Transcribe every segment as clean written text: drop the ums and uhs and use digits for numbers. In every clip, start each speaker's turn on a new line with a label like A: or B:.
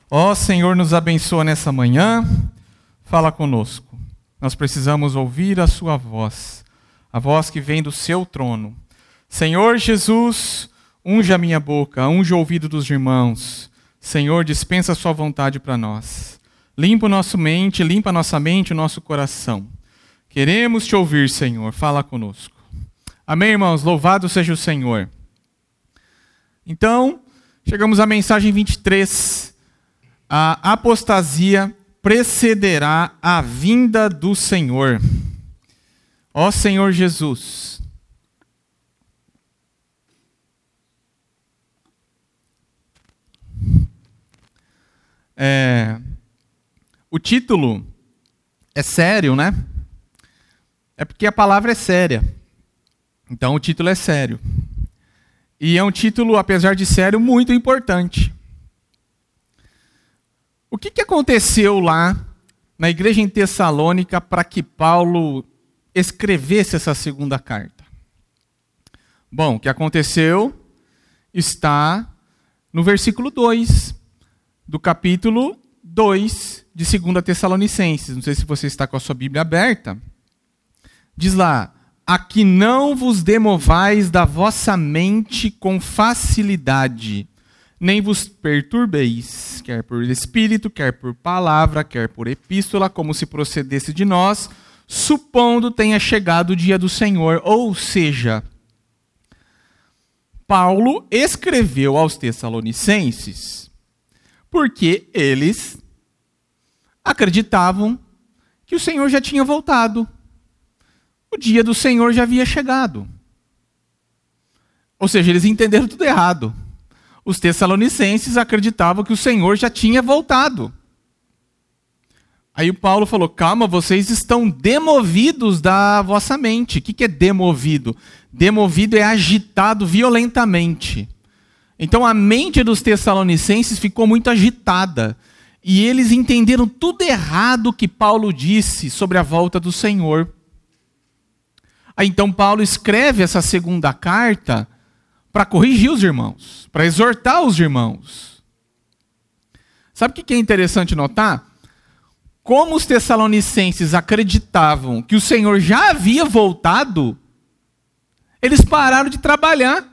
A: Ó Senhor, nos abençoa nessa manhã, fala conosco. Nós precisamos ouvir a sua voz, a voz que vem do seu trono. Senhor Jesus, unge a minha boca, unge o ouvido dos irmãos. Senhor, dispensa a sua vontade para nós. Limpa a nossa mente, o nosso coração. Queremos te ouvir, Senhor, fala conosco. Amém, irmãos? Louvado seja o Senhor. Então, chegamos à mensagem 23. A apostasia precederá a vinda do Senhor. Ó Senhor Jesus. O título é sério, né? É porque a palavra é séria. Então o título é sério. E é um título, apesar de sério, muito importante. O que aconteceu lá na igreja em Tessalônica para que Paulo escrevesse essa segunda carta? Bom, o que aconteceu está no versículo 2 do capítulo 2 de 2 Tessalonicenses. Não sei se você está com a sua Bíblia aberta. Diz lá: a que não vos demovais da vossa mente com facilidade, nem vos perturbeis, quer por espírito, quer por palavra, quer por epístola, como se procedesse de nós, supondo tenha chegado o dia do Senhor. Ou seja, Paulo escreveu aos Tessalonicenses porque eles acreditavam que o Senhor já tinha voltado. O dia do Senhor já havia chegado. Ou seja, eles entenderam tudo errado. Os Tessalonicenses acreditavam que o Senhor já tinha voltado. Aí o Paulo falou: calma, vocês estão demovidos da vossa mente. O que é demovido? Demovido é agitado violentamente. Então a mente dos Tessalonicenses ficou muito agitada. E eles entenderam tudo errado que Paulo disse sobre a volta do Senhor. Aí então Paulo escreve essa segunda carta para corrigir os irmãos, para exortar os irmãos. Sabe o que é interessante notar? Como os Tessalonicenses acreditavam que o Senhor já havia voltado, eles pararam de trabalhar.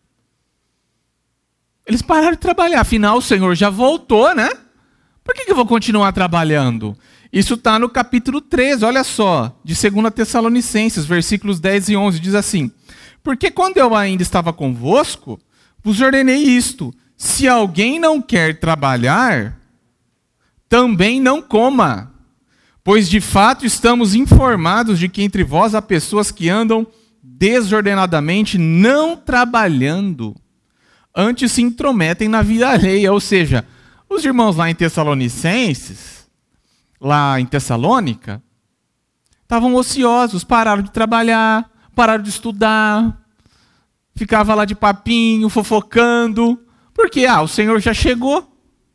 A: Eles pararam de trabalhar. Afinal, o Senhor já voltou, né? Por que eu vou continuar trabalhando? Isso está no capítulo 3, olha só, de 2 Tessalonicenses, versículos 10 e 11, diz assim: porque quando eu ainda estava convosco, vos ordenei isto: se alguém não quer trabalhar, também não coma. Pois de fato estamos informados de que entre vós há pessoas que andam desordenadamente, não trabalhando, antes se intrometem na vida alheia. Ou seja, os irmãos lá em Tessalonicenses, lá em Tessalônica, estavam ociosos, pararam de trabalhar, pararam de estudar, ficava lá de papinho, fofocando, porque o Senhor já chegou.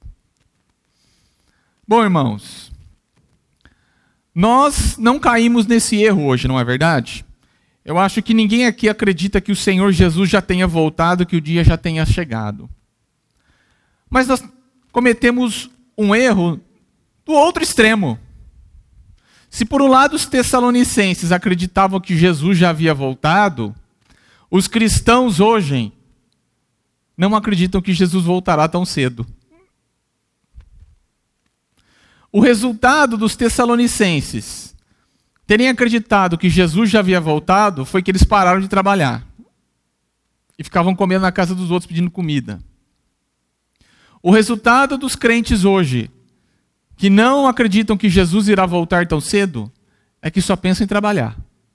A: Bom, irmãos, nós não caímos nesse erro hoje, não é verdade? Eu acho que ninguém aqui acredita que o Senhor Jesus já tenha voltado, que o dia já tenha chegado. Mas nós cometemos um erro do outro extremo. Se por um lado os Tessalonicenses acreditavam que Jesus já havia voltado, os cristãos hoje não acreditam que Jesus voltará tão cedo. O resultado dos Tessalonicenses terem acreditado que Jesus já havia voltado foi que eles pararam de trabalhar e ficavam comendo na casa dos outros pedindo comida. O resultado dos crentes hoje, que não acreditam que Jesus irá voltar tão cedo, é que só pensam em trabalhar.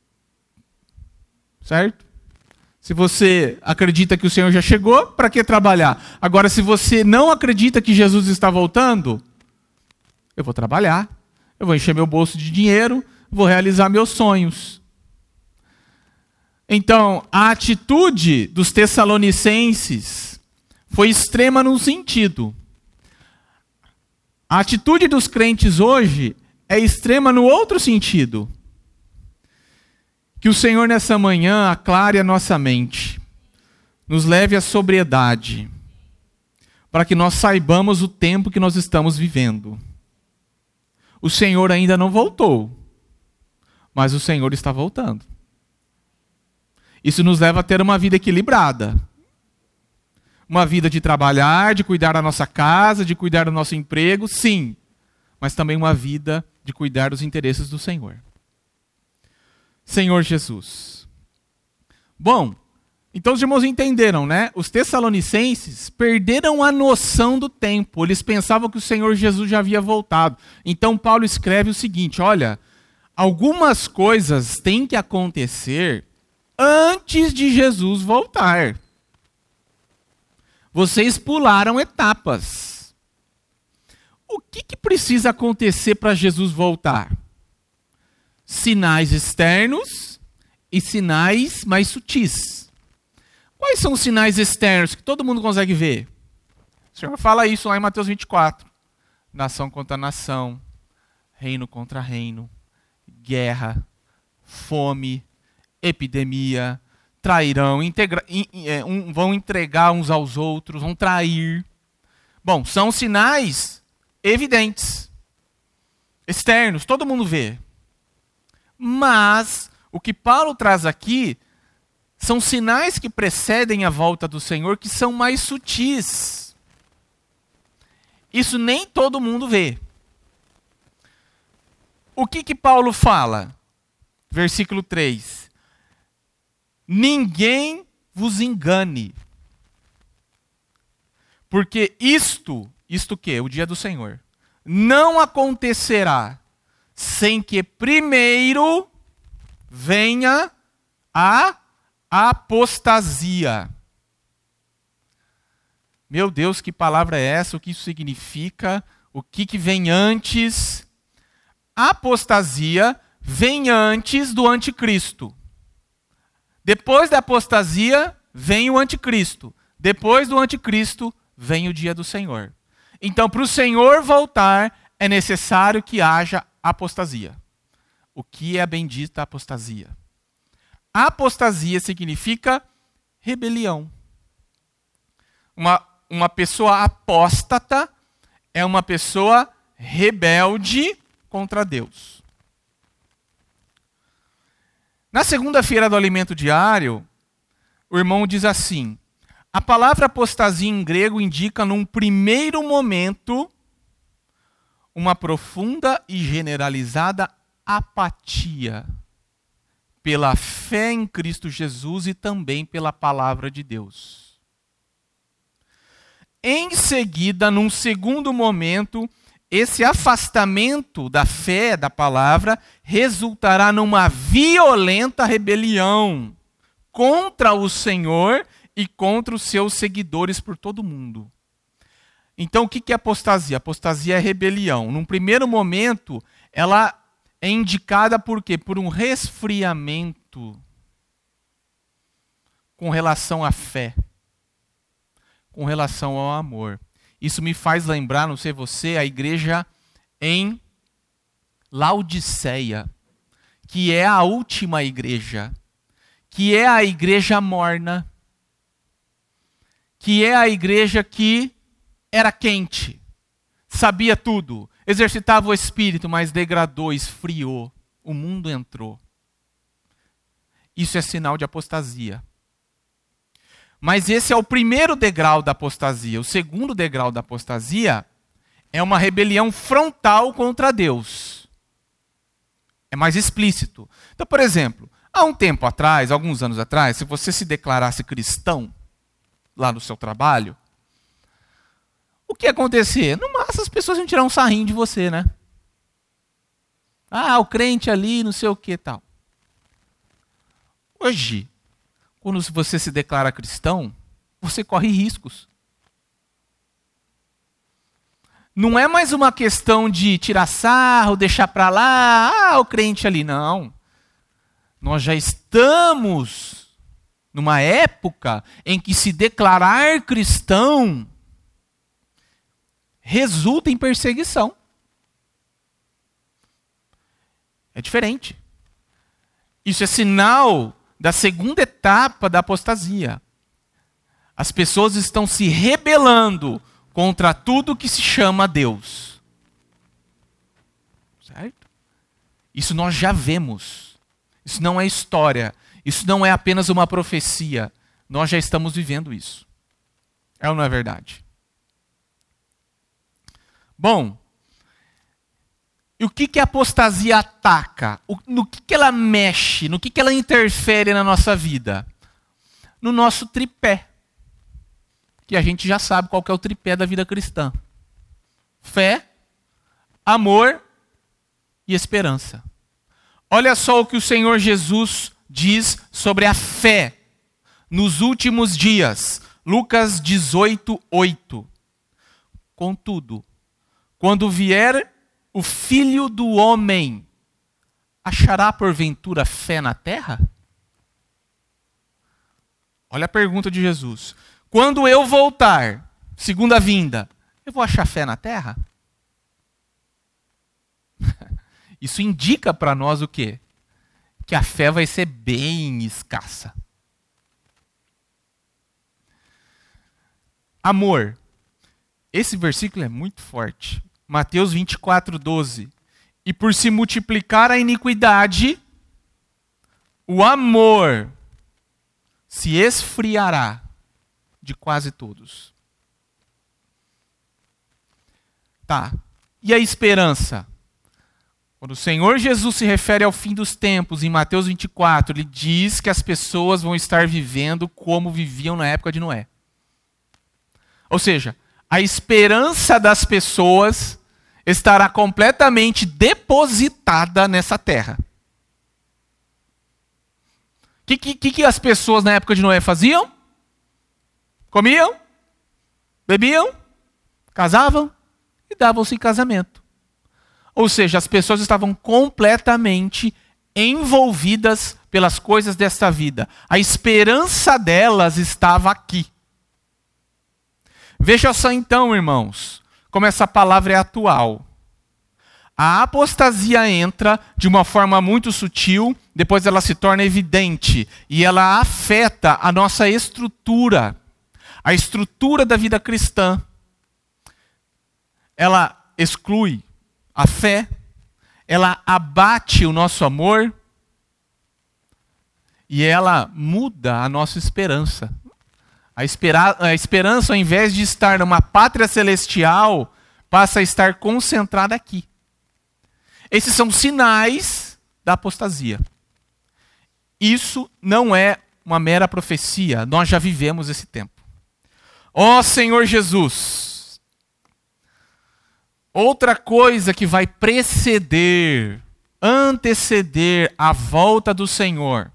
A: Certo? Se você acredita que o Senhor já chegou, para que trabalhar? Agora, se você não acredita que Jesus está voltando, eu vou trabalhar, eu vou encher meu bolso de dinheiro, vou realizar meus sonhos. Então, a atitude dos Tessalonicenses foi extrema num sentido. A atitude dos crentes hoje é extrema no outro sentido. Que o Senhor nessa manhã aclare a nossa mente, nos leve à sobriedade, para que nós saibamos o tempo que nós estamos vivendo. O Senhor ainda não voltou, mas o Senhor está voltando. Isso nos leva a ter uma vida equilibrada. Uma vida de trabalhar, de cuidar da nossa casa, de cuidar do nosso emprego, sim. Mas também uma vida de cuidar dos interesses do Senhor. Senhor Jesus. Bom, então os irmãos entenderam, né? Os tessalonicenses perderam a noção do tempo. Eles pensavam que o Senhor Jesus já havia voltado. Então Paulo escreve o seguinte, olha, algumas coisas têm que acontecer antes de Jesus voltar. Vocês pularam etapas. O que precisa acontecer para Jesus voltar? Sinais externos e sinais mais sutis. Quais são os sinais externos que todo mundo consegue ver? O Senhor fala isso lá em Mateus 24. Nação contra nação, reino contra reino, guerra, fome, epidemia, trairão, vão entregar uns aos outros, vão trair. Bom, são sinais evidentes, externos, todo mundo vê. Mas o que Paulo traz aqui são sinais que precedem a volta do Senhor, que são mais sutis. Isso nem todo mundo vê. O que Paulo fala? Versículo 3. Ninguém vos engane. Porque isto que? O dia do Senhor. Não acontecerá sem que primeiro venha a apostasia. Meu Deus, que palavra é essa? O que isso significa? O que vem antes? Apostasia vem antes do anticristo. Depois da apostasia, vem o anticristo. Depois do anticristo, vem o dia do Senhor. Então, para o Senhor voltar, é necessário que haja apostasia. O que é a bendita apostasia? Apostasia significa rebelião. Uma pessoa apóstata é uma pessoa rebelde contra Deus. Na segunda-feira do alimento diário, o irmão diz assim: a palavra apostasia em grego indica, num primeiro momento, uma profunda e generalizada apatia pela fé em Cristo Jesus e também pela palavra de Deus. Em seguida, num segundo momento, esse afastamento da fé, da palavra, resultará numa violenta rebelião contra o Senhor e contra os seus seguidores por todo o mundo. Então, o que é apostasia? Apostasia é rebelião. Num primeiro momento, ela é indicada por quê? Por um resfriamento com relação à fé, com relação ao amor. Isso me faz lembrar, não sei você, a igreja em Laodiceia, que é a última igreja, que é a igreja morna, que é a igreja que era quente, sabia tudo, exercitava o espírito, mas degradou, esfriou, o mundo entrou. Isso é sinal de apostasia. Mas esse é o primeiro degrau da apostasia. O segundo degrau da apostasia é uma rebelião frontal contra Deus. É mais explícito. Então, por exemplo, há um tempo atrás, alguns anos atrás, se você se declarasse cristão lá no seu trabalho, o que ia acontecer? No máximo as pessoas iam tirar um sarrinho de você, né? Ah, o crente ali, não sei o que tal. Hoje, quando você se declara cristão, você corre riscos. Não é mais uma questão de tirar sarro, deixar para lá, o crente ali. Não. Nós já estamos numa época em que se declarar cristão resulta em perseguição. É diferente. Isso é sinal da segunda etapa da apostasia. As pessoas estão se rebelando contra tudo que se chama Deus. Certo? Isso nós já vemos. Isso não é história. Isso não é apenas uma profecia. Nós já estamos vivendo isso. É ou não é verdade? Bom, e o que a apostasia ataca? No que ela mexe? No que ela interfere na nossa vida? No nosso tripé. Que a gente já sabe qual que é o tripé da vida cristã. Fé, amor e esperança. Olha só o que o Senhor Jesus diz sobre a fé nos últimos dias. Lucas 18:8. Contudo, quando vier o Filho do Homem, achará porventura fé na terra? Olha a pergunta de Jesus. Quando eu voltar, segunda vinda, eu vou achar fé na terra? Isso indica para nós o quê? Que a fé vai ser bem escassa. Amor. Esse versículo é muito forte. Mateus 24:12. E por se multiplicar a iniquidade, o amor se esfriará de quase todos. Tá. E a esperança? Quando o Senhor Jesus se refere ao fim dos tempos, em Mateus 24, ele diz que as pessoas vão estar vivendo como viviam na época de Noé. Ou seja, a esperança das pessoas estará completamente depositada nessa terra. O que as pessoas na época de Noé faziam? Comiam, bebiam, casavam e davam-se em casamento. Ou seja, as pessoas estavam completamente envolvidas pelas coisas desta vida. A esperança delas estava aqui. Veja só então, irmãos, como essa palavra é atual. A apostasia entra de uma forma muito sutil, depois ela se torna evidente e ela afeta a nossa estrutura, a estrutura da vida cristã. Ela exclui a fé, ela abate o nosso amor e ela muda a nossa esperança. A esperança, ao invés de estar numa pátria celestial, passa a estar concentrada aqui. Esses são sinais da apostasia. Isso não é uma mera profecia, nós já vivemos esse tempo. Ó Senhor Jesus! Outra coisa que vai preceder, anteceder a volta do Senhor: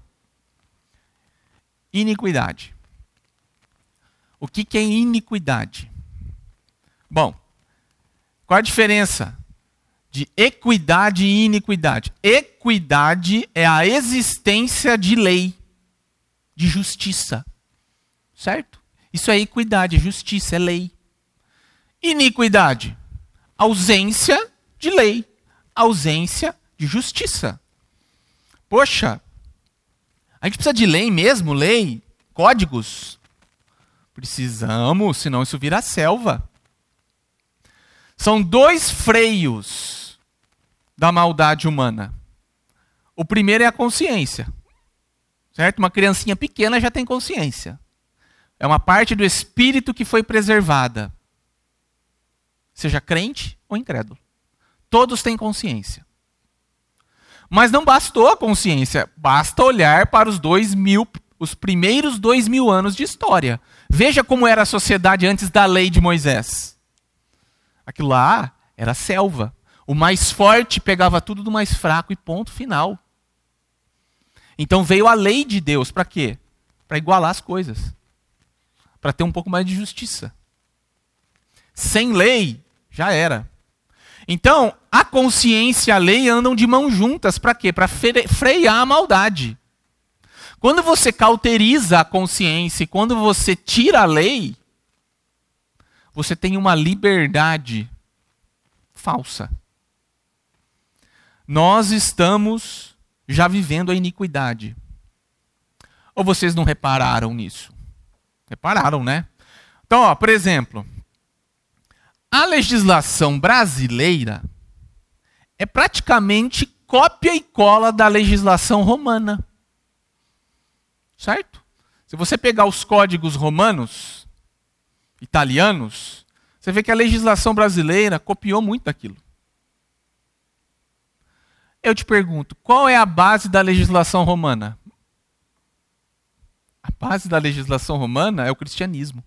A: iniquidade. O que é iniquidade? Bom, qual a diferença de equidade e iniquidade? Equidade é a existência de lei, de justiça. Certo? Isso é equidade, justiça, é lei. Iniquidade, ausência de lei, ausência de justiça. Poxa, a gente precisa de lei mesmo? Lei? Códigos? Precisamos, senão isso vira selva. São dois freios da maldade humana. O primeiro é a consciência. Certo? Uma criancinha pequena já tem consciência. É uma parte do espírito que foi preservada. Seja crente ou incrédulo. Todos têm consciência. Mas não bastou a consciência. Basta olhar para os primeiros 2000 anos de história. Veja como era a sociedade antes da lei de Moisés. Aquilo lá era selva. O mais forte pegava tudo do mais fraco e ponto final. Então veio a lei de Deus. Para quê? Para igualar as coisas. Para ter um pouco mais de justiça. Sem lei, já era. Então, a consciência e a lei andam de mãos juntas. Para quê? Para frear a maldade. Quando você cauteriza a consciência e quando você tira a lei, você tem uma liberdade falsa. Nós estamos já vivendo a iniquidade. Ou vocês não repararam nisso? Repararam, né? Então, por exemplo, A legislação brasileira é praticamente cópia e cola da legislação romana. Certo? Se você pegar os códigos romanos, italianos, você vê que a legislação brasileira copiou muito daquilo. Eu te pergunto, qual é a base da legislação romana? A base da legislação romana é o cristianismo.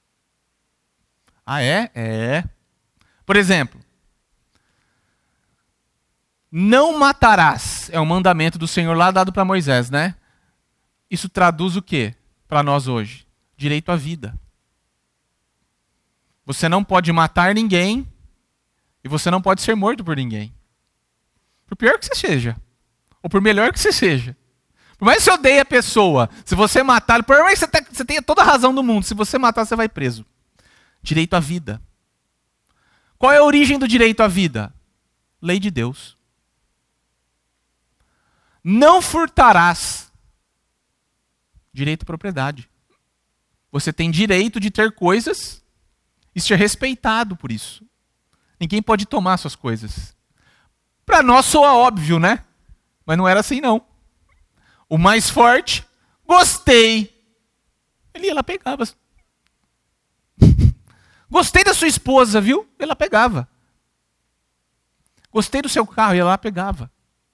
A: Ah, é? É. Por exemplo, não matarás é um mandamento do Senhor lá dado para Moisés, né? Isso traduz o quê para nós hoje? Direito à vida. Você não pode matar ninguém e você não pode ser morto por ninguém. Por pior que você seja, ou por melhor que você seja. Por mais que você odeie a pessoa, se você matar, por mais que você tenha toda a razão do mundo, se você matar, você vai preso. Direito à vida. Qual é a origem do direito à vida? Lei de Deus. Não furtarás. Direito à propriedade. Você tem direito de ter coisas e ser respeitado por isso. Ninguém pode tomar suas coisas. Para nós soa óbvio, né? Mas não era assim, não. O mais forte, gostei. Ele ia lá pegava. Gostei da sua esposa, viu? Ela pegava. Gostei do seu carro, ia lá pegava.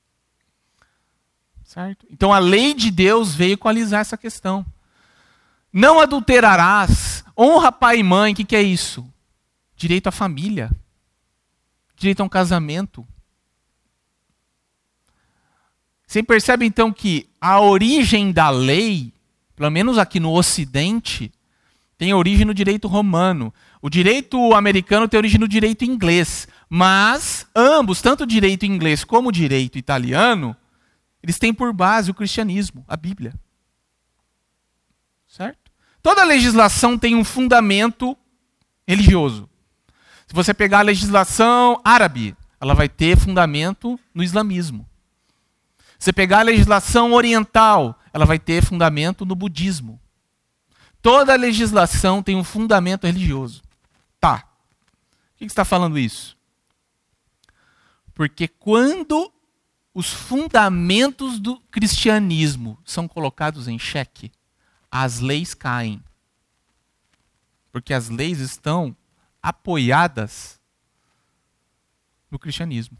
A: Certo? Então a lei de Deus veio equalizar essa questão. Não adulterarás, honra pai e mãe, o que é isso? Direito à família. Direito a um casamento. Você percebe então que a origem da lei, pelo menos aqui no Ocidente, tem origem no direito romano. O direito americano tem origem no direito inglês. Mas ambos, tanto o direito inglês como o direito italiano, eles têm por base o cristianismo, a Bíblia. Certo? Toda legislação tem um fundamento religioso. Se você pegar a legislação árabe, ela vai ter fundamento no islamismo. Se você pegar a legislação oriental, ela vai ter fundamento no budismo. Toda legislação tem um fundamento religioso. Tá. Por que você está falando isso? Porque quando os fundamentos do cristianismo são colocados em xeque, as leis caem. Porque as leis estão apoiadas no cristianismo.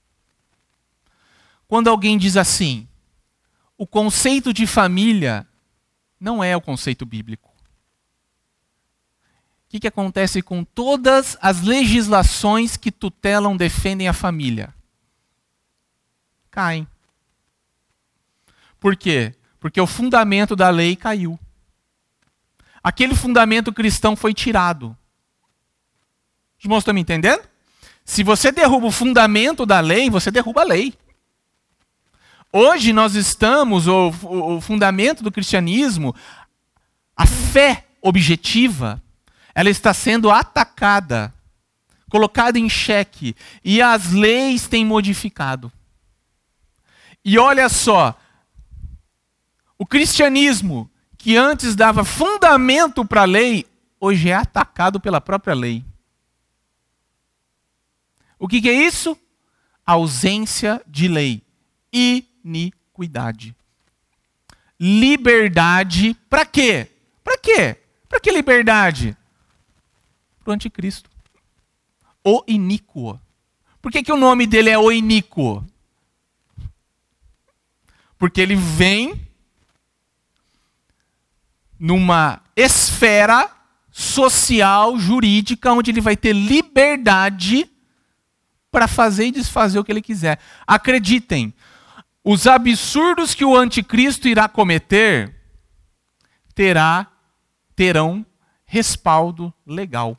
A: Quando alguém diz assim, o conceito de família não é o conceito bíblico. O que acontece com todas as legislações que tutelam, defendem a família? Caem. Por quê? Porque o fundamento da lei caiu. Aquele fundamento cristão foi tirado. Os irmãos estão me entendendo? Se você derruba o fundamento da lei, você derruba a lei. Hoje nós estamos, o fundamento do cristianismo, a fé objetiva, ela está sendo atacada, colocada em xeque, e as leis têm modificado. E olha só, o cristianismo, que antes dava fundamento para a lei, hoje é atacado pela própria lei. O que é isso? Ausência de lei. Iniquidade. Liberdade, para quê? Para quê? Para que liberdade? Para o anticristo. O iníquo. Por que o nome dele é o iníquo? Porque ele vem numa esfera social, jurídica, onde ele vai ter liberdade para fazer e desfazer o que ele quiser. Acreditem, os absurdos que o anticristo irá cometer terão respaldo legal.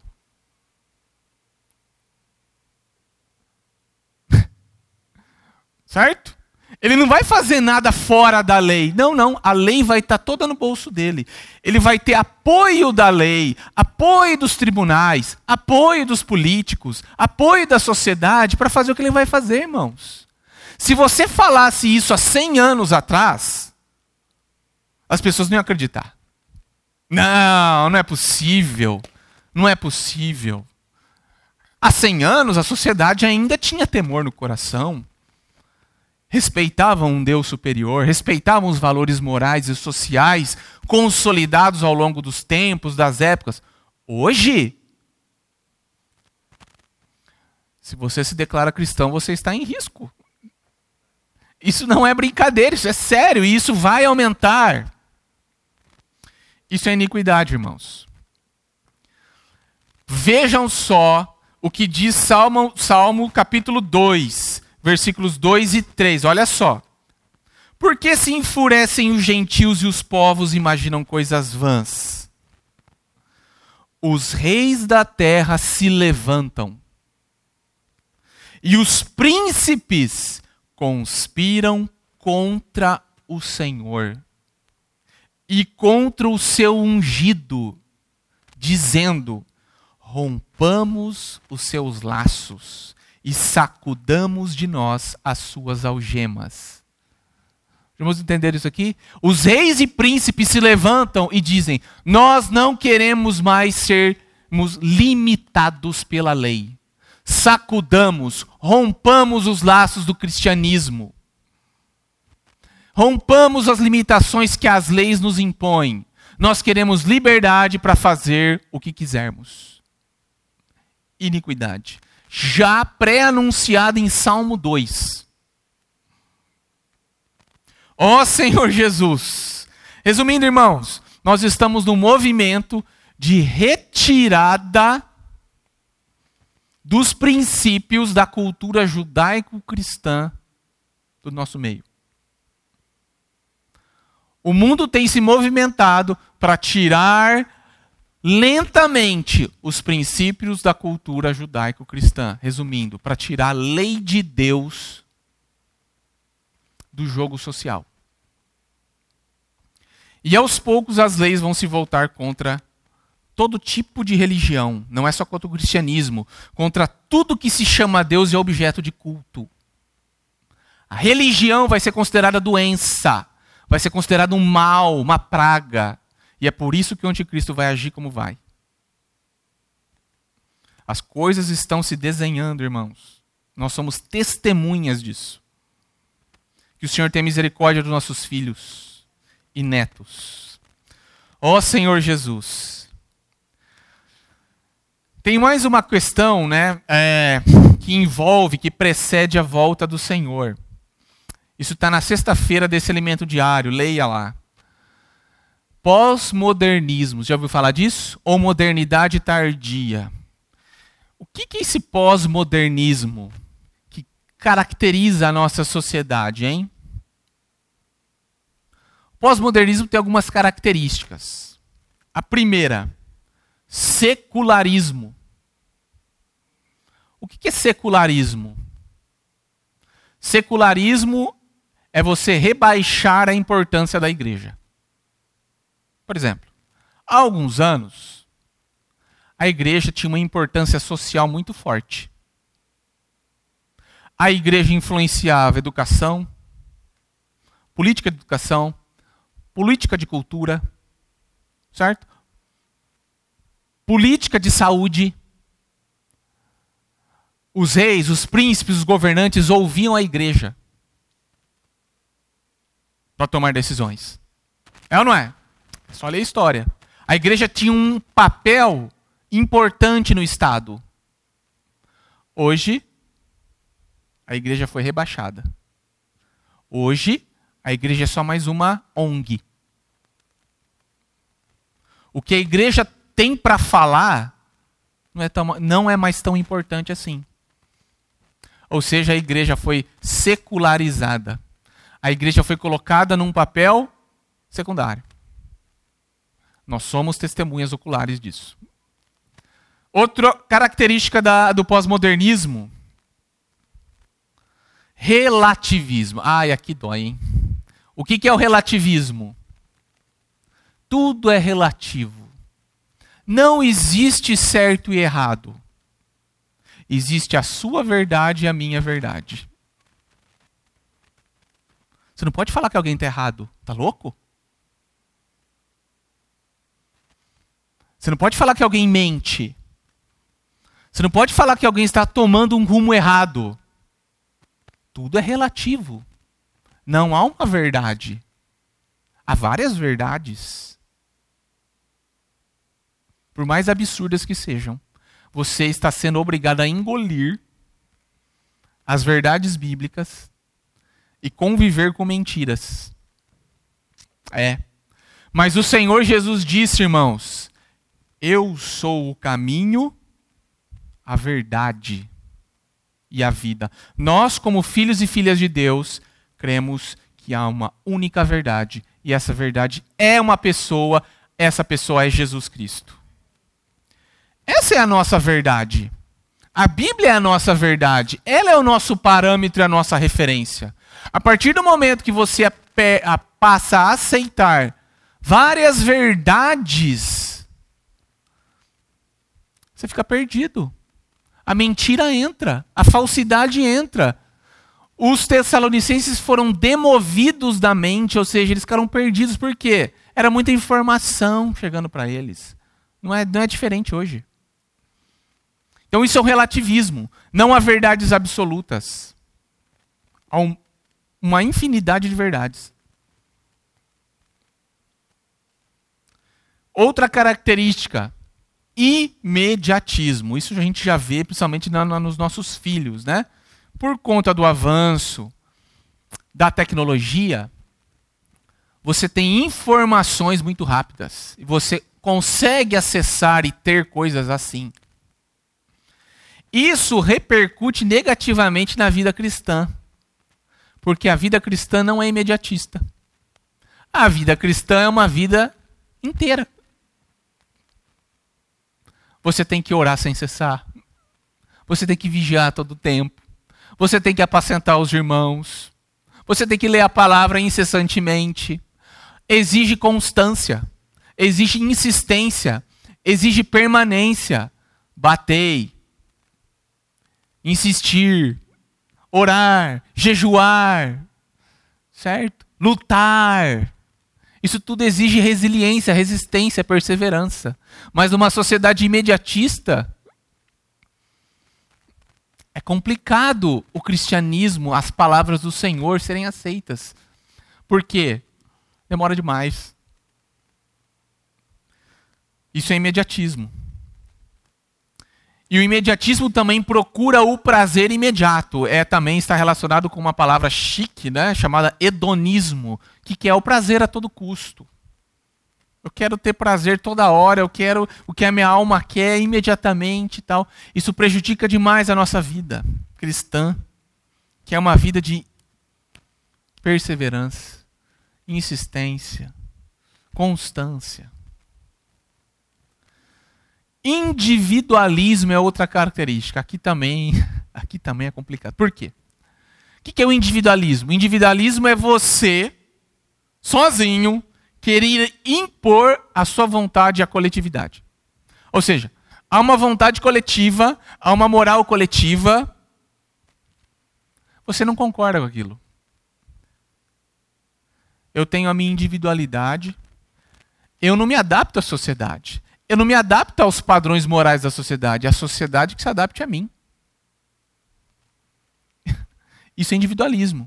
A: Certo? Ele não vai fazer nada fora da lei. Não. A lei vai estar toda no bolso dele. Ele vai ter apoio da lei, apoio dos tribunais, apoio dos políticos, apoio da sociedade para fazer o que ele vai fazer, irmãos. Se você falasse isso há 100 anos atrás, as pessoas não iam acreditar. Não é possível. Não é possível. Há 100 anos, a sociedade ainda tinha temor no coração. Respeitavam um Deus superior, respeitavam os valores morais e sociais consolidados ao longo dos tempos, das épocas. Hoje, se você se declara cristão, você está em risco. Isso não é brincadeira, isso é sério, e isso vai aumentar. Isso é iniquidade, irmãos. Vejam só o que diz Salmo capítulo 2, versículos 2 e 3. Olha só. Por que se enfurecem os gentios e os povos imaginam coisas vãs? Os reis da terra se levantam, e os príncipes conspiram contra o Senhor e contra o seu ungido, dizendo: rompamos os seus laços e sacudamos de nós as suas algemas. Vamos entender isso aqui? Os reis e príncipes se levantam e dizem: nós não queremos mais sermos limitados pela lei. Sacudamos, rompamos os laços do cristianismo. Rompamos as limitações que as leis nos impõem. Nós queremos liberdade para fazer o que quisermos. Iniquidade. Já pré-anunciada em Salmo 2. Ó Senhor Jesus. Resumindo, irmãos, nós estamos num movimento de retirada dos princípios da cultura judaico-cristã do nosso meio. O mundo tem se movimentado para tirar lentamente os princípios da cultura judaico-cristã. Resumindo, para tirar a lei de Deus do jogo social. E aos poucos as leis vão se voltar contra todo tipo de religião. Não é só contra o cristianismo. Contra tudo que se chama Deus e é objeto de culto. A religião vai ser considerada doença. Vai ser considerado um mal, uma praga. E é por isso que o anticristo vai agir como vai. As coisas estão se desenhando, irmãos. Nós somos testemunhas disso. Que o Senhor tenha misericórdia dos nossos filhos e netos. Ó Senhor Jesus. Tem mais uma questão, né, que envolve, que precede a volta do Senhor. Isso está na sexta-feira desse alimento diário, leia lá. Pós-modernismo, já ouviu falar disso? Ou modernidade tardia? O que é esse pós-modernismo que caracteriza a nossa sociedade, hein? O pós-modernismo tem algumas características. A primeira, secularismo. O que é secularismo? Secularismo é você rebaixar a importância da igreja. Por exemplo, há alguns anos, a igreja tinha uma importância social muito forte. A igreja influenciava educação, política de educação, política de cultura, certo? Política de saúde. Os reis, os príncipes, os governantes ouviam a igreja para tomar decisões. É ou não é? É só ler a história. A igreja tinha um papel importante no Estado. Hoje, a igreja foi rebaixada. Hoje, a igreja é só mais uma ONG. O que a igreja tem para falar não é mais tão importante assim. Ou seja, a igreja foi secularizada. A igreja foi colocada num papel secundário. Nós somos testemunhas oculares disso. Outra característica do pós-modernismo, relativismo. Ai, aqui dói, hein? O que é o relativismo? Tudo é relativo. Não existe certo e errado. Existe a sua verdade e a minha verdade. Você não pode falar que alguém está errado. Está louco? Você não pode falar que alguém mente. Você não pode falar que alguém está tomando um rumo errado. Tudo é relativo. Não há uma verdade. Há várias verdades. Por mais absurdas que sejam, você está sendo obrigado a engolir as verdades bíblicas e conviver com mentiras. Mas o Senhor Jesus disse, irmãos, eu sou o caminho, a verdade e a vida. Nós, como filhos e filhas de Deus, cremos que há uma única verdade. E essa verdade é uma pessoa, essa pessoa é Jesus Cristo. Essa é a nossa verdade. A Bíblia é a nossa verdade. Ela é o nosso parâmetro e a nossa referência. A partir do momento que você passa a aceitar várias verdades, você fica perdido. A mentira entra, a falsidade entra. Os tessalonicenses foram demovidos da mente, ou seja, eles ficaram perdidos. Por quê? Era muita informação chegando para eles. Não é diferente hoje. Então isso é o relativismo. Não há verdades absolutas. Há uma infinidade de verdades. Outra característica, imediatismo. Isso a gente já vê, principalmente nos nossos filhos, né? Por conta do avanço da tecnologia, você tem informações muito rápidas. E você consegue acessar e ter coisas assim. Isso repercute negativamente na vida cristã. Porque a vida cristã não é imediatista. A vida cristã é uma vida inteira. Você tem que orar sem cessar. Você tem que vigiar todo o tempo. Você tem que apacentar os irmãos. Você tem que ler a palavra incessantemente. Exige constância. Exige insistência. Exige permanência. Batei. Insistir. Orar. Jejuar. Certo? Lutar. Isso tudo exige resiliência, resistência, perseverança. Mas numa sociedade imediatista, é complicado o cristianismo, as palavras do Senhor serem aceitas. Por quê? Demora demais. Isso é imediatismo. E o imediatismo também procura o prazer imediato. Também está relacionado com uma palavra chique, né, chamada hedonismo, que é o prazer a todo custo. Eu quero ter prazer toda hora, eu quero o que a minha alma quer imediatamente e tal. Isso prejudica demais a nossa vida cristã, que é uma vida de perseverança, insistência, constância. Individualismo é outra característica. Aqui também é complicado. Por quê? O que é o individualismo? O individualismo é você, sozinho, querer impor a sua vontade à coletividade. Ou seja, há uma vontade coletiva, há uma moral coletiva. Você não concorda com aquilo. Eu tenho a minha individualidade. Eu não me adapto à sociedade. Eu não me adapto aos padrões morais da sociedade. É a sociedade que se adapte a mim. Isso é individualismo.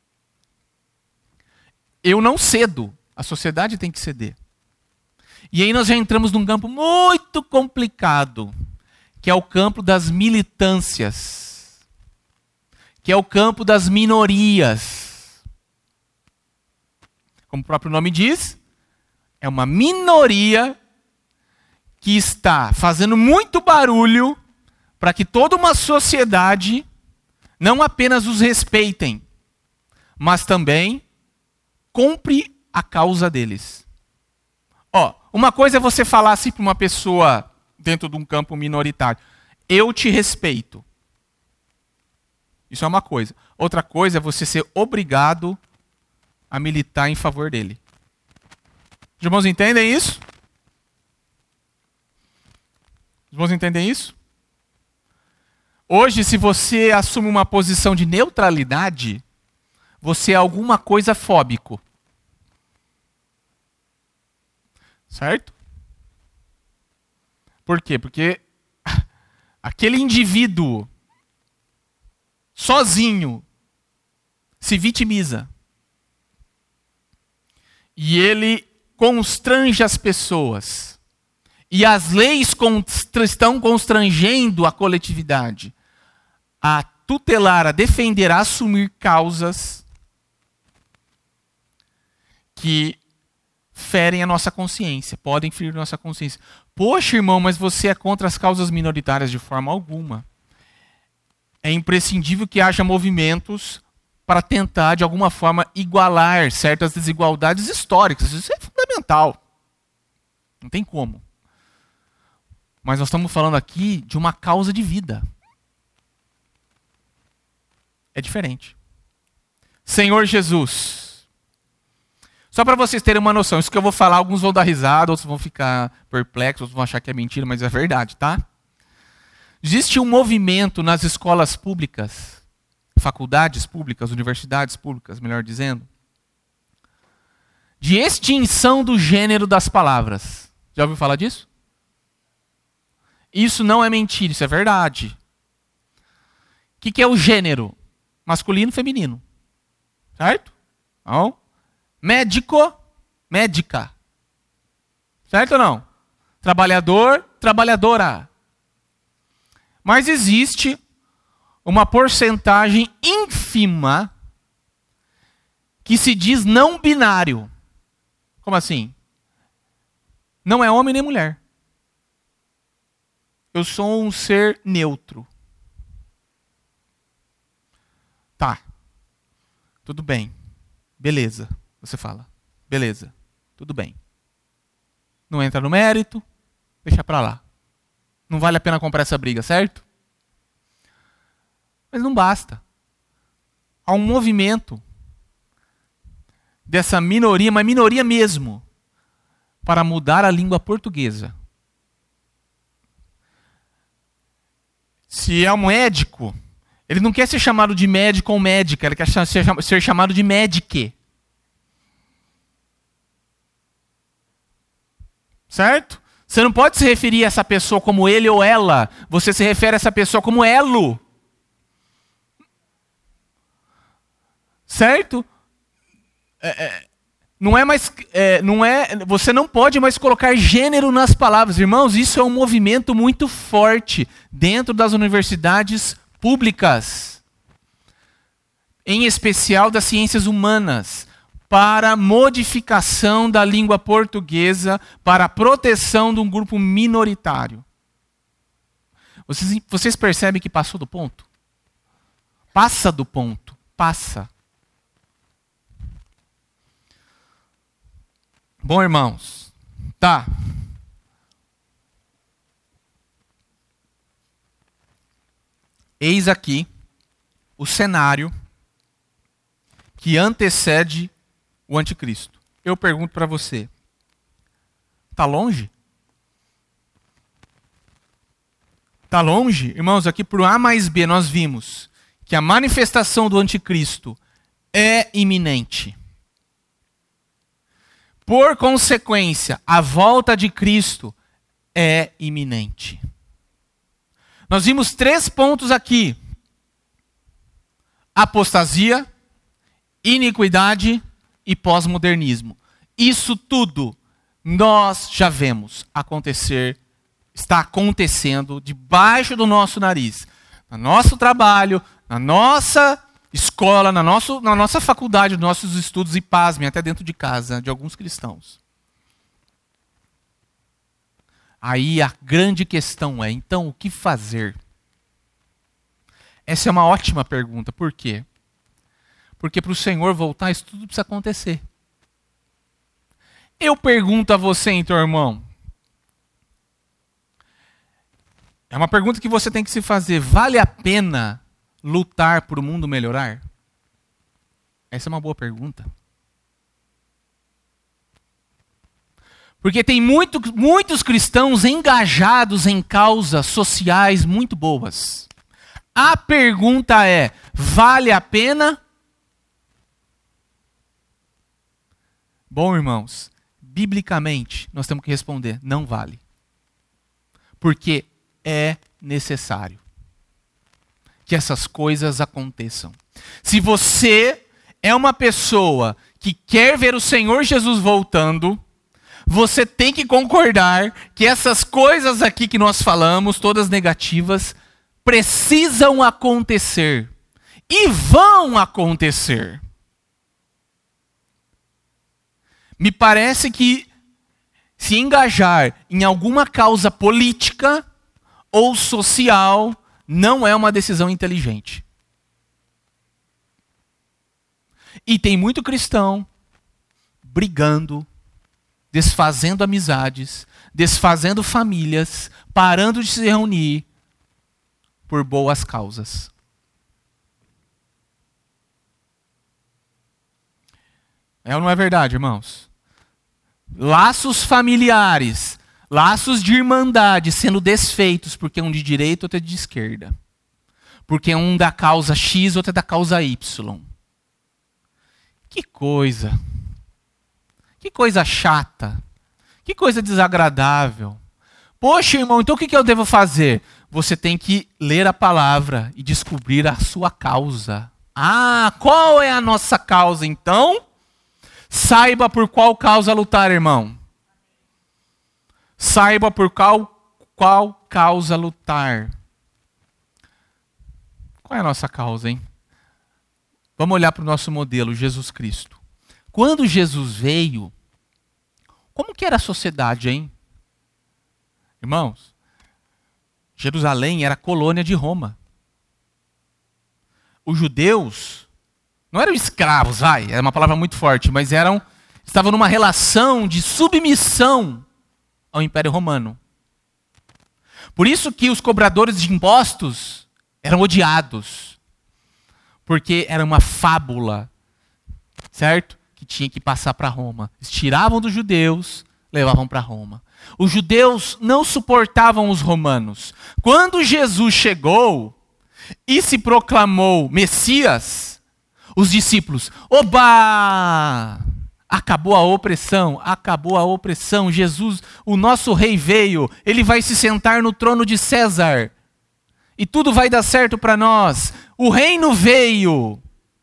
A: Eu não cedo. A sociedade tem que ceder. E aí nós já entramos num campo muito complicado, que é o campo das militâncias, que é o campo das minorias. Como o próprio nome diz, é uma minoria que está fazendo muito barulho para que toda uma sociedade não apenas os respeitem, mas também compre a causa deles. Uma coisa é você falar assim para uma pessoa dentro de um campo minoritário: eu te respeito. Isso é uma coisa. Outra coisa é você ser obrigado a militar em favor dele. Os irmãos entendem isso? Os irmãos entendem isso? Hoje, se você assume uma posição de neutralidade, você é alguma coisa fóbico. Certo? Por quê? Porque aquele indivíduo sozinho se vitimiza e ele constrange as pessoas e as leis estão constrangendo a coletividade a tutelar, a defender, a assumir causas que ferem a nossa consciência, podem ferir a nossa consciência. Poxa, irmão, mas você é contra as causas minoritárias de forma alguma. É imprescindível que haja movimentos para tentar, de alguma forma, igualar certas desigualdades históricas. Isso é fundamental. Não tem como. Mas nós estamos falando aqui de uma causa de vida. É diferente. Senhor Jesus. Só para vocês terem uma noção, isso que eu vou falar, alguns vão dar risada, outros vão ficar perplexos, outros vão achar que é mentira, mas é verdade, tá? Existe um movimento nas escolas públicas, faculdades públicas, universidades públicas, melhor dizendo, de extinção do gênero das palavras. Já ouviu falar disso? Isso não é mentira, isso é verdade. O que é o gênero? Masculino e feminino. Certo? Não? Médico, médica. Certo ou não? Trabalhador, trabalhadora. Mas existe uma porcentagem ínfima que se diz não binário. Como assim? Não é homem nem mulher. Eu sou um ser neutro. Tá. Tudo bem. Beleza. Você fala. Beleza. Tudo bem. Não entra no mérito. Deixa pra lá. Não vale a pena comprar essa briga, certo? Mas não basta. Há um movimento dessa minoria, mas minoria mesmo, para mudar a língua portuguesa. Se é um médico, ele não quer ser chamado de médico ou médica, ele quer ser chamado de médique. Certo? Você não pode se referir a essa pessoa como ele ou ela. Você se refere a essa pessoa como elo. Certo? Você não pode mais colocar gênero nas palavras. Irmãos, isso é um movimento muito forte dentro das universidades públicas. Em especial das ciências humanas. Para modificação da língua portuguesa, para a proteção de um grupo minoritário. Vocês percebem que passou do ponto? Passa do ponto. Passa. Bom, irmãos. Tá. Eis aqui o cenário que antecede o anticristo. Eu pergunto para você, está longe? Está longe? Irmãos, aqui por A mais B nós vimos que a manifestação do anticristo é iminente. Por consequência, a volta de Cristo é iminente. Nós vimos 3 pontos aqui: apostasia, iniquidade e pós-modernismo. Isso tudo nós já vemos acontecer, está acontecendo debaixo do nosso nariz. No nosso trabalho, na nossa escola, na nossa faculdade, nos nossos estudos e, pasmem, até dentro de casa, de alguns cristãos. Aí a grande questão é, então, o que fazer? Essa é uma ótima pergunta. Por quê? Porque para o Senhor voltar, isso tudo precisa acontecer. Eu pergunto a você, então, irmão. É uma pergunta que você tem que se fazer. Vale a pena lutar por o mundo melhorar? Essa é uma boa pergunta. Porque tem muitos cristãos engajados em causas sociais muito boas. A pergunta é, vale a pena? Bom, irmãos, biblicamente, nós temos que responder, não vale. Porque é necessário que essas coisas aconteçam. Se você é uma pessoa que quer ver o Senhor Jesus voltando, você tem que concordar que essas coisas aqui que nós falamos, todas negativas, precisam acontecer. E vão acontecer. Me parece que se engajar em alguma causa política ou social não é uma decisão inteligente. E tem muito cristão brigando, desfazendo amizades, desfazendo famílias, parando de se reunir por boas causas. É ou não é verdade, irmãos? Laços familiares, laços de irmandade sendo desfeitos porque um de direita, outro é de esquerda. Porque um da causa X, outro é da causa Y. Que coisa. Que coisa chata. Que coisa desagradável. Poxa, irmão, então o que eu devo fazer? Você tem que ler a palavra e descobrir a sua causa. Ah, qual é a nossa causa então? Saiba por qual causa lutar, irmão. Saiba por qual causa lutar. Qual é a nossa causa, hein? Vamos olhar para o nosso modelo, Jesus Cristo. Quando Jesus veio, como que era a sociedade, hein? Irmãos, Jerusalém era colônia de Roma. Os judeus não eram escravos, é uma palavra muito forte, mas estavam numa relação de submissão ao Império Romano. Por isso que os cobradores de impostos eram odiados. Porque era uma fábula, certo? Que tinha que passar para Roma. Eles tiravam dos judeus, levavam para Roma. Os judeus não suportavam os romanos. Quando Jesus chegou e se proclamou Messias, os discípulos, oba! Acabou a opressão, acabou a opressão. Jesus, o nosso rei veio, ele vai se sentar no trono de César. E tudo vai dar certo para nós. O reino veio.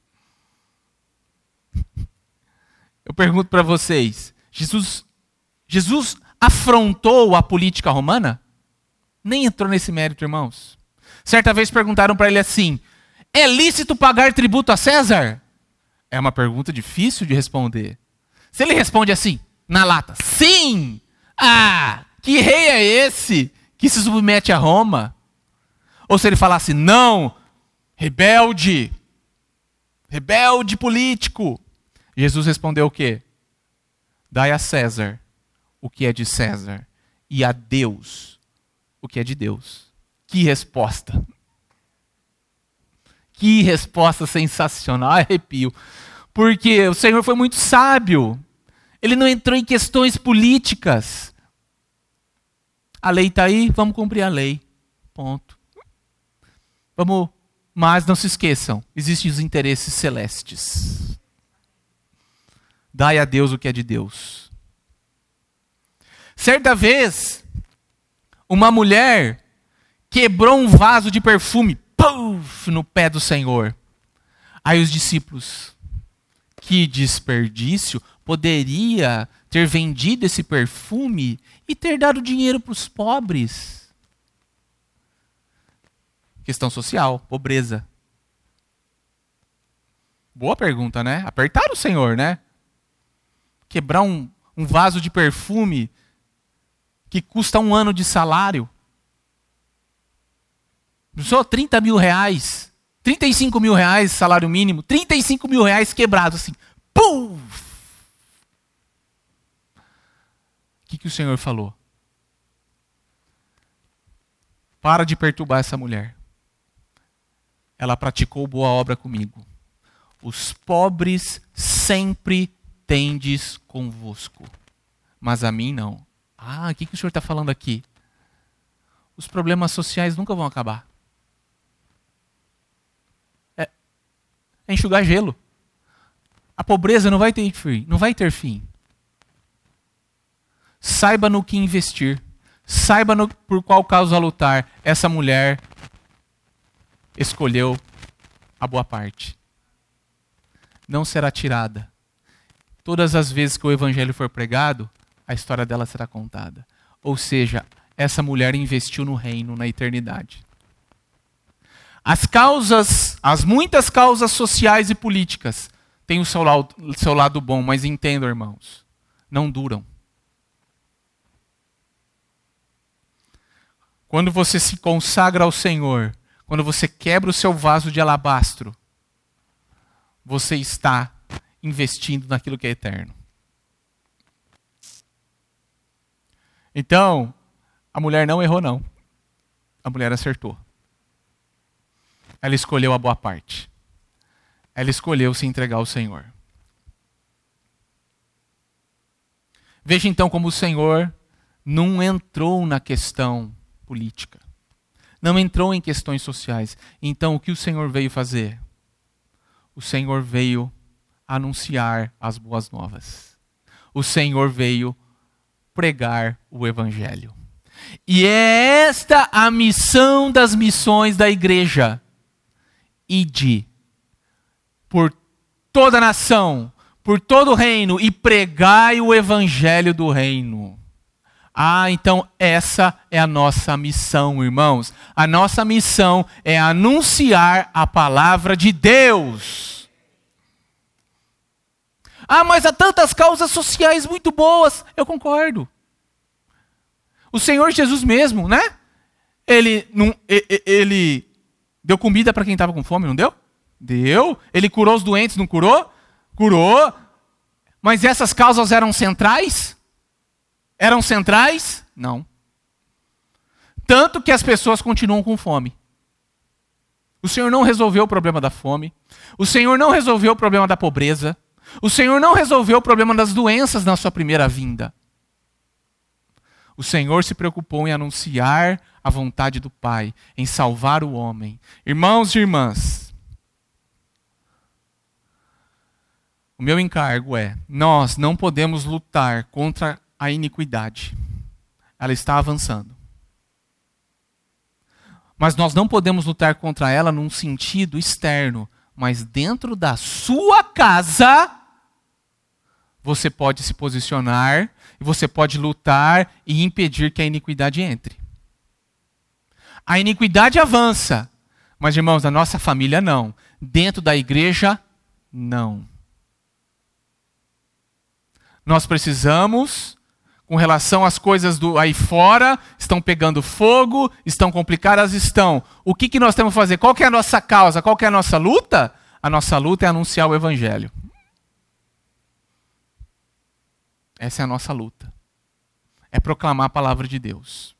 A: Eu pergunto para vocês, Jesus afrontou a política romana? Nem entrou nesse mérito, irmãos. Certa vez perguntaram para ele assim, é lícito pagar tributo a César? É uma pergunta difícil de responder. Se ele responde assim, na lata, sim! Ah, que rei é esse que se submete a Roma? Ou se ele falasse, não, rebelde político. Jesus respondeu o quê? Dai a César o que é de César e a Deus o que é de Deus. Que resposta. Que resposta sensacional, arrepio. Porque o Senhor foi muito sábio. Ele não entrou em questões políticas. A lei está aí, vamos cumprir a lei. Ponto. Mas não se esqueçam, existem os interesses celestes. Dai a Deus o que é de Deus. Certa vez, uma mulher quebrou um vaso de perfume, puff, no pé do Senhor. Aí os discípulos, que desperdício, poderia ter vendido esse perfume e ter dado dinheiro para os pobres. Questão social, pobreza. Boa pergunta, né? Apertaram o Senhor, né? Quebrar um vaso de perfume que custa 1 ano de salário. Só 30 mil reais, 35 mil reais salário mínimo, 35 mil reais quebrado assim. Pum! O que o Senhor falou? Para de perturbar essa mulher. Ela praticou boa obra comigo. Os pobres sempre tendes convosco, mas a mim não. O que o Senhor está falando aqui? Os problemas sociais nunca vão acabar. É enxugar gelo. A pobreza não vai ter fim. Saiba no que investir. Saiba por qual causa lutar. Essa mulher escolheu a boa parte. Não será tirada. Todas as vezes que o evangelho for pregado, a história dela será contada. Ou seja, essa mulher investiu no reino, na eternidade. As muitas causas sociais e políticas têm o seu lado bom, mas entendam, irmãos, não duram. Quando você se consagra ao Senhor, quando você quebra o seu vaso de alabastro, você está investindo naquilo que é eterno. Então, a mulher não errou, não. A mulher acertou. Ela escolheu a boa parte. Ela escolheu se entregar ao Senhor. Veja então como o Senhor não entrou na questão política. Não entrou em questões sociais. Então, o que o Senhor veio fazer? O Senhor veio anunciar as boas novas. O Senhor veio pregar o Evangelho. E é esta a missão das missões da igreja. Ide por toda a nação, por todo o reino, e pregai o Evangelho do reino. Então essa é a nossa missão, irmãos. A nossa missão é anunciar a palavra de Deus. Mas há tantas causas sociais muito boas. Eu concordo. O Senhor Jesus mesmo, né? Ele deu comida para quem estava com fome, não deu? Deu. Ele curou os doentes, não curou? Curou. Mas essas causas eram centrais? Eram centrais? Não. Tanto que as pessoas continuam com fome. O Senhor não resolveu o problema da fome. O Senhor não resolveu o problema da pobreza. O Senhor não resolveu o problema das doenças na sua primeira vinda. O Senhor se preocupou em anunciar a vontade do Pai, em salvar o homem. Irmãos e irmãs, o meu encargo é: nós não podemos lutar contra a iniquidade. Ela está avançando. Mas nós não podemos lutar contra ela num sentido externo. Mas dentro da sua casa, você pode se posicionar, e você pode lutar e impedir que a iniquidade entre. A iniquidade avança. Mas, irmãos, na nossa família, não. Dentro da igreja, não. Nós precisamos, com relação às coisas aí fora, estão pegando fogo, estão complicadas, estão. O que nós temos que fazer? Qual que é a nossa causa? Qual que é a nossa luta? A nossa luta é anunciar o Evangelho. Essa é a nossa luta. É proclamar a palavra de Deus.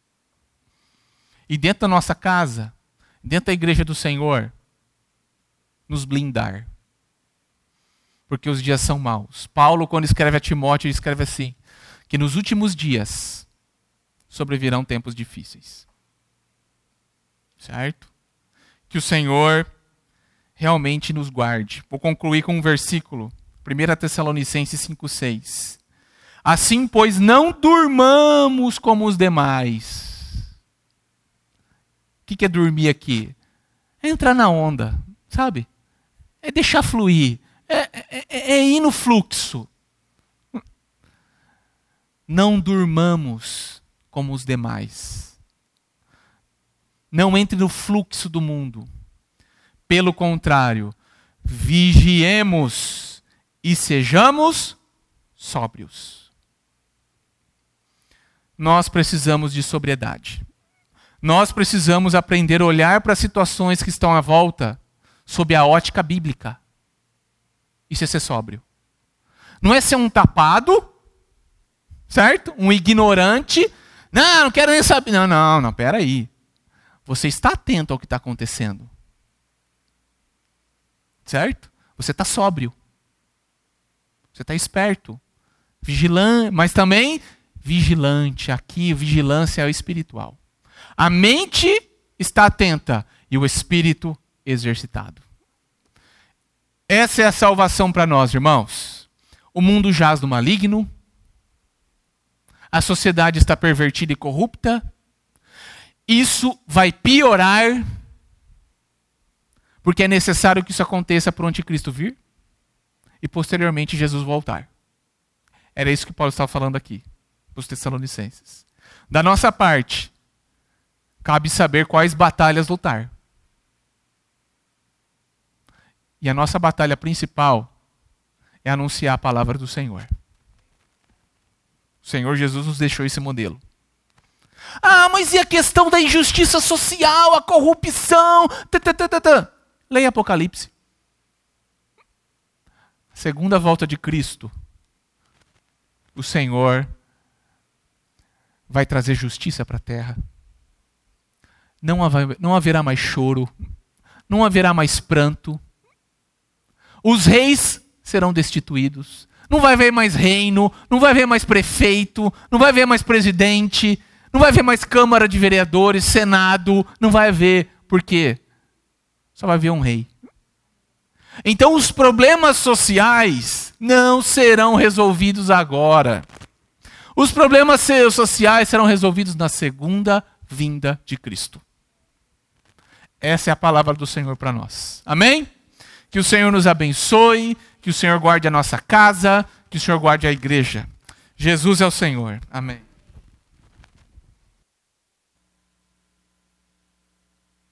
A: E dentro da nossa casa, dentro da igreja do Senhor, nos blindar. Porque os dias são maus. Paulo, quando escreve a Timóteo, ele escreve assim: que nos últimos dias sobrevirão tempos difíceis. Certo? Que o Senhor realmente nos guarde. Vou concluir com um versículo. 1 Tessalonicenses 5,6. Assim, pois, não durmamos como os demais. O que é dormir aqui? É entrar na onda, sabe? É deixar fluir. É ir no fluxo. Não durmamos como os demais. Não entre no fluxo do mundo. Pelo contrário, vigiemos e sejamos sóbrios. Nós precisamos de sobriedade. Nós precisamos aprender a olhar para as situações que estão à volta sob a ótica bíblica. Isso é ser sóbrio. Não é ser um tapado, certo? Um ignorante. Não quero nem saber. Não, peraí. Você está atento ao que está acontecendo. Certo? Você está sóbrio. Você está esperto. Vigilante, mas também vigilante. Aqui, vigilância é o espiritual. A mente está atenta e o espírito exercitado. Essa é a salvação para nós, irmãos. O mundo jaz do maligno. a sociedade está pervertida e corrupta, isso vai piorar, porque é necessário que isso aconteça para o anticristo vir e posteriormente Jesus voltar. Era isso que Paulo estava falando aqui, para os Tessalonicenses. Da nossa parte, cabe saber quais batalhas lutar. E a nossa batalha principal é anunciar a palavra do Senhor. O Senhor Jesus nos deixou esse modelo. Ah, mas e a questão da injustiça social, a corrupção? Leia Apocalipse. Segunda volta de Cristo, o Senhor vai trazer justiça para a terra. Não haverá mais choro, não haverá mais pranto. Os reis serão destituídos. Não vai haver mais reino, não vai haver mais prefeito, não vai haver mais presidente, não vai haver mais Câmara de Vereadores, Senado, não vai haver. Por quê? Só vai haver um rei. Então os problemas sociais não serão resolvidos agora. Os problemas sociais serão resolvidos na segunda vinda de Cristo. Essa é a palavra do Senhor para nós. Amém? Que o Senhor nos abençoe, que o Senhor guarde a nossa casa, que o Senhor guarde a igreja. Jesus é o Senhor. Amém.